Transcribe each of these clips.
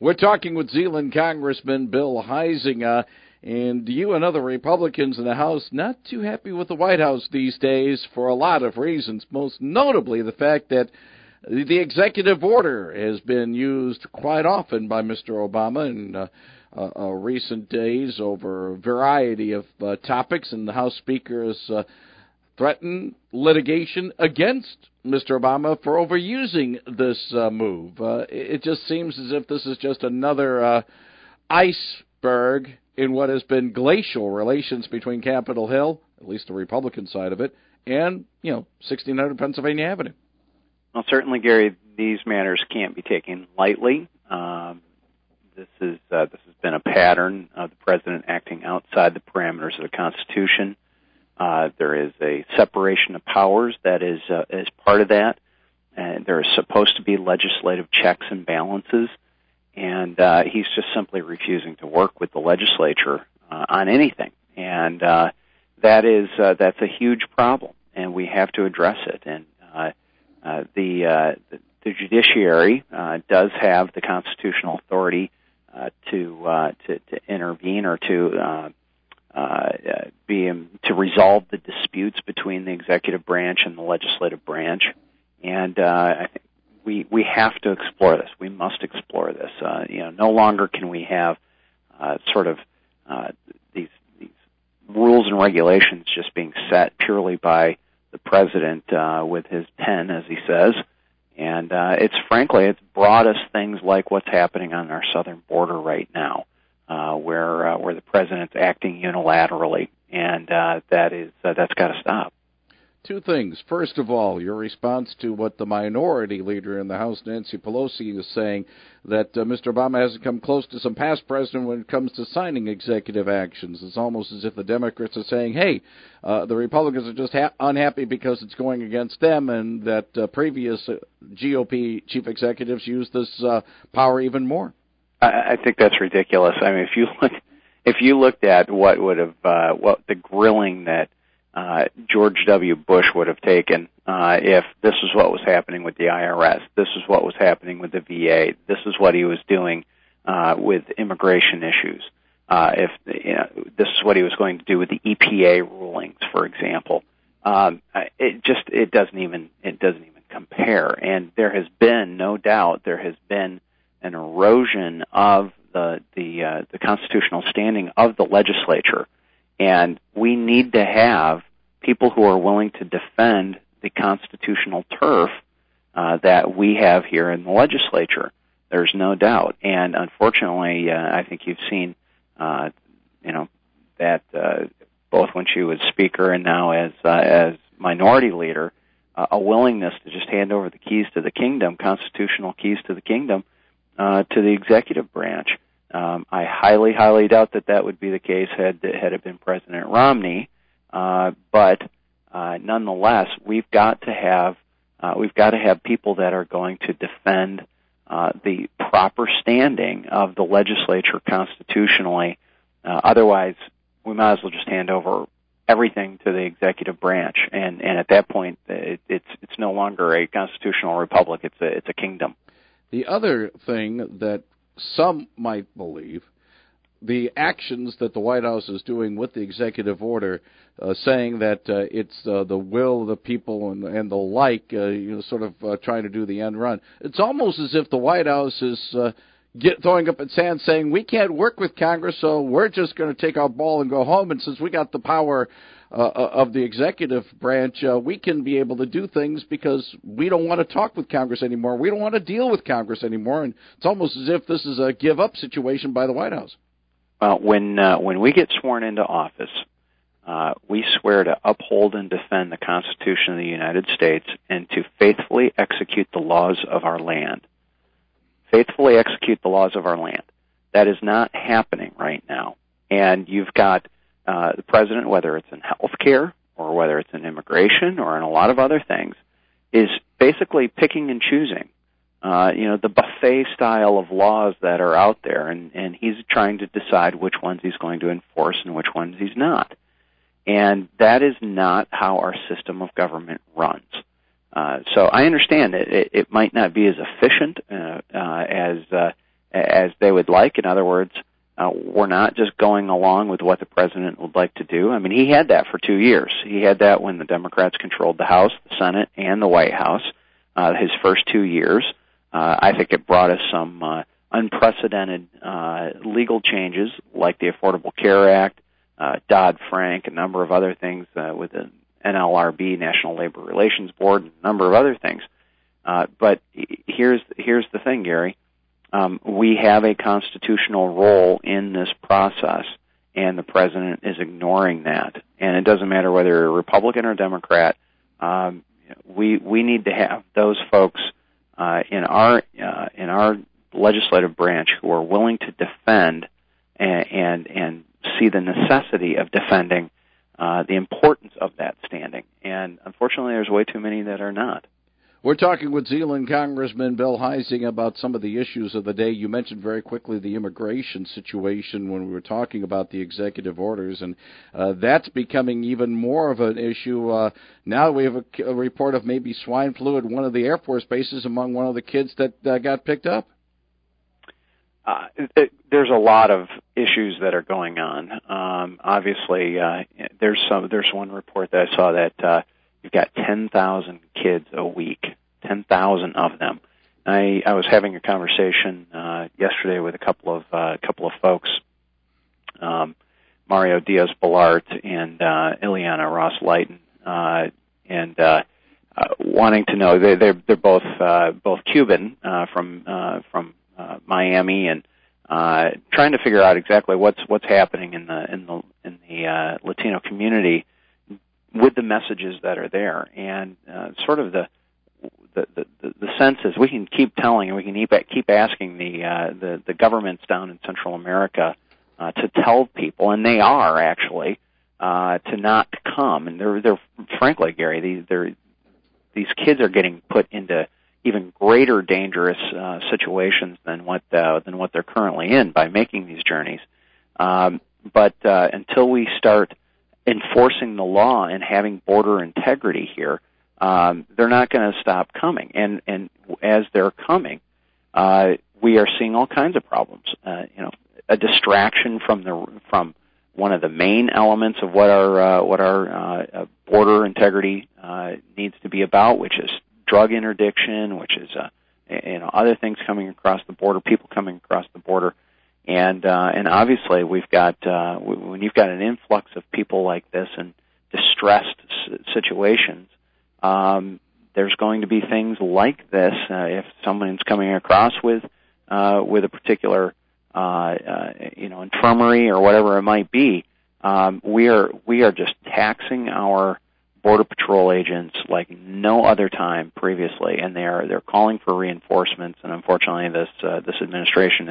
We're talking with Zeeland Congressman Bill Huizenga, and you and other Republicans in the House not too happy with the White House these days for a lot of reasons, most notably the fact that the executive order has been used quite often by Mr. Obama in recent days over a variety of topics, and the House Speaker has threatened litigation against Mr. Obama for overusing this move. It just seems as if this is just another iceberg in what has been glacial relations between Capitol Hill, at least the Republican side of it, and, 1600 Pennsylvania Avenue. Well, certainly, Gary, these matters can't be taken lightly. This has been a pattern of the president acting outside the parameters of the Constitution. There is a separation of powers that is part of that, and there is supposed to be legislative checks and balances, and he's just simply refusing to work with the legislature on anything, and that's a huge problem, and we have to address it. And the judiciary does have the constitutional authority to intervene or to resolve the disputes between the executive branch and the legislative branch, and I think we have to explore this. We must explore this. No longer can we have these rules and regulations just being set purely by the president with his pen, as he says. And it's brought us things like what's happening on our southern border right now, where the president's acting unilaterally, and that's got to stop. Two things. First of all, your response to what the minority leader in the House, Nancy Pelosi, is saying, that Mr. Obama hasn't come close to some past president when it comes to signing executive actions. It's almost as if the Democrats are saying, hey, the Republicans are just unhappy because it's going against them, and that previous GOP chief executives used this power even more. I think that's ridiculous. I mean, if you looked at what the grilling that George W. Bush would have taken if this is what was happening with the IRS, this is what was happening with the VA, this is what he was doing with immigration issues, this is what he was going to do with the EPA rulings, for example. It doesn't even compare. And there has been, no doubt, an erosion of the constitutional standing of the legislature. And we need to have people who are willing to defend the constitutional turf that we have here in the legislature. There's no doubt. And unfortunately, I think you've seen, that both when she was speaker and now as minority leader, a willingness to just hand over the keys to the kingdom, constitutional keys to the kingdom, to the executive branch. I highly, highly doubt that would be the case had it been President Romney. But nonetheless, we've got to have people that are going to defend the proper standing of the legislature constitutionally. Otherwise, we might as well just hand over everything to the executive branch, and at that point, it's no longer a constitutional republic; it's a kingdom. The other thing that some might believe, the actions that the White House is doing with the executive order, saying that it's the will of the people and the like, trying to do the end run. It's almost as if the White House is throwing up its hands saying, we can't work with Congress, so we're just going to take our ball and go home. And since we got the power of the executive branch, we can be able to do things because we don't want to talk with Congress anymore. We don't want to deal with Congress anymore. And it's almost as if this is a give-up situation by the White House. Well, when we get sworn into office, we swear to uphold and defend the Constitution of the United States and to faithfully execute the laws of our land. Faithfully execute the laws of our land. That is not happening right now. And you've got the president, whether it's in health care or whether it's in immigration or in a lot of other things, is basically picking and choosing. The buffet style of laws that are out there, and he's trying to decide which ones he's going to enforce and which ones he's not. And that is not how our system of government runs. So I understand that it might not be as efficient as as they would like. In other words, we're not just going along with what the president would like to do. I mean, he had that for 2 years. He had that when the Democrats controlled the House, the Senate, and the White House, his first 2 years. I think it brought us some unprecedented legal changes like the Affordable Care Act, Dodd-Frank, a number of other things with the NLRB, National Labor Relations Board, and a number of other things. But here's the thing, Gary. We have a constitutional role in this process, and the president is ignoring that. And it doesn't matter whether you're a Republican or Democrat. We need to have those folks in our legislative branch who are willing to defend and see the necessity of defending the importance of that standing. And unfortunately, there's way too many that are not. We're talking with Zeeland Congressman Bill Huizenga about some of the issues of the day. You mentioned very quickly the immigration situation when we were talking about the executive orders, and that's becoming even more of an issue. Now we have a report of maybe swine flu at one of the Air Force bases among one of the kids that got picked up. There's a lot of issues that are going on. Obviously, there's one report that I saw that you've got 10,000 kids a week, 10,000 of them. I was having a conversation yesterday with a couple of folks, Mario Diaz-Balart and Ileana Ross-Leighton, and wanting to know they're both Cuban from Miami, and trying to figure out exactly what's happening in the Latino community with the messages that are there. And sort of the sense is we can keep telling and we can keep asking the governments down in Central America to tell people, and they are actually to not come. And they're frankly, Gary, these kids are getting put into even greater dangerous situations than what they're currently in by making these journeys. But until we start enforcing the law and having border integrity here, they're not going to stop coming. And as they're coming, we are seeing all kinds of problems. A distraction from one of the main elements of what our border integrity needs to be about, which is drug interdiction, which is other things coming across the border, people coming across the border, and obviously we've got when you've got an influx of people like this in distressed situations, there's going to be things like this if someone's coming across with a particular infirmary or whatever it might be. We are just taxing our Border Patrol agents like no other time previously, and they're calling for reinforcements. And unfortunately, this administration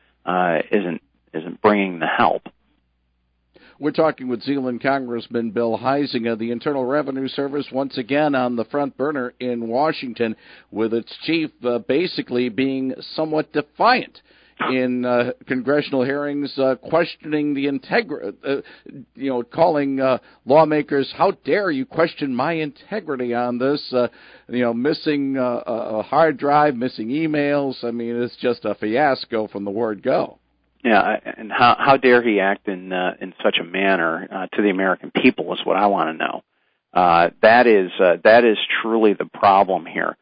isn't bringing the help. We're talking with Zeeland Congressman Bill Huizenga. The Internal Revenue Service once again on the front burner in Washington, with its chief basically being somewhat defiant in congressional hearings, questioning the integrity, calling lawmakers, how dare you question my integrity on this, missing a hard drive, missing emails. I mean, it's just a fiasco from the word go. Yeah, and how dare he act in such a manner to the American people is what I want to know. That is truly the problem here.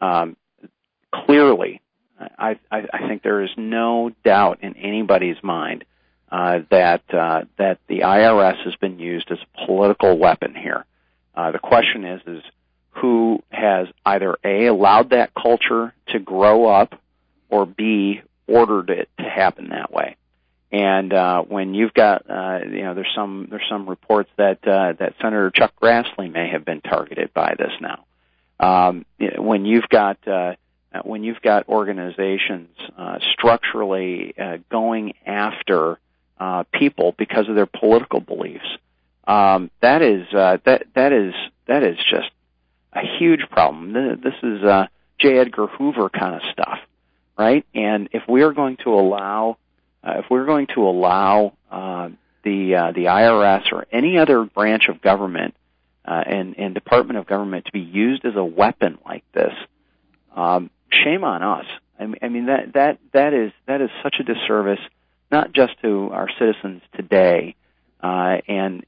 Clearly, I think there is no doubt in anybody's mind that the IRS has been used as a political weapon here. The question is who has either A, allowed that culture to grow up, or B, ordered it to happen that way. And when you've got there's some reports that Senator Chuck Grassley may have been targeted by this now. When you've got organizations structurally going after people because of their political beliefs, that is just a huge problem. This is J. Edgar Hoover kind of stuff, right? And if we're going to allow the IRS or any other branch of government and department of government to be used as a weapon like this, shame on us. I mean that is such a disservice, not just to our citizens today, and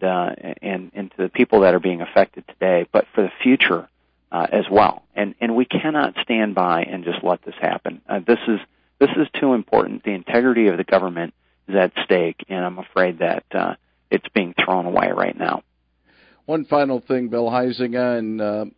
to the people that are being affected today, but for the future as well. And we cannot stand by and just let this happen. This is too important. The integrity of the government is at stake, and I'm afraid that it's being thrown away right now. One final thing, Bill Huizenga, and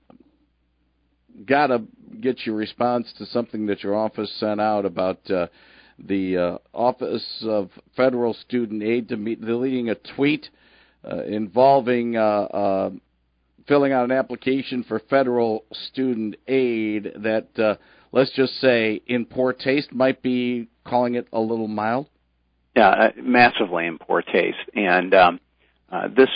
got to get your response to something that your office sent out about the Office of Federal Student Aid deleting a tweet involving filling out an application for federal student aid that, let's just say, in poor taste, might be calling it a little mild? Yeah, massively in poor taste. And this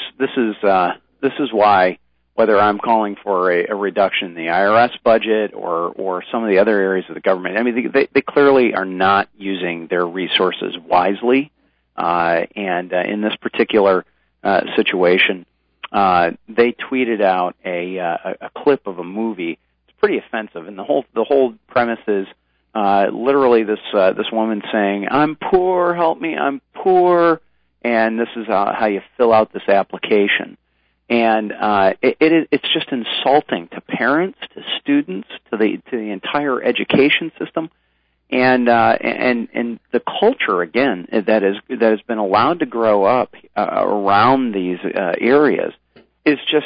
is why, whether I'm calling for a reduction in the IRS budget or some of the other areas of the government, I mean, they clearly are not using their resources wisely. And in this particular situation, they tweeted out a clip of a movie. It's pretty offensive, and the whole premise is literally this woman saying, "I'm poor, help me, I'm poor," and this is how you fill out this application. And it's just insulting to parents, to students, to the entire education system, and the culture again that has been allowed to grow up around these areas is just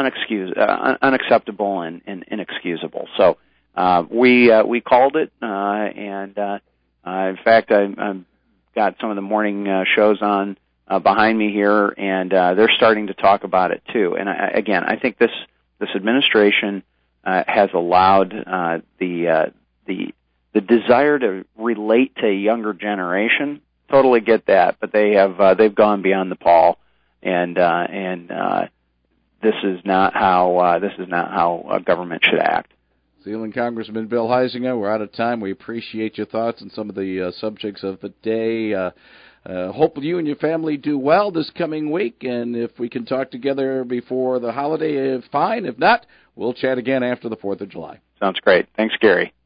unacceptable and inexcusable. So we called it, and in fact I've got some of the morning shows on behind me here, and they're starting to talk about it too. And I think this administration has allowed the desire to relate to a younger generation. Totally get that, but they've gone beyond the pall, and this is not how a government should act. Zeeland Congressman Bill Huizenga, we're out of time. We appreciate your thoughts on some of the subjects of the day. Hope you and your family do well this coming week, and if we can talk together before the holiday, fine. If not, we'll chat again after the 4th of July. Sounds great. Thanks, Gary.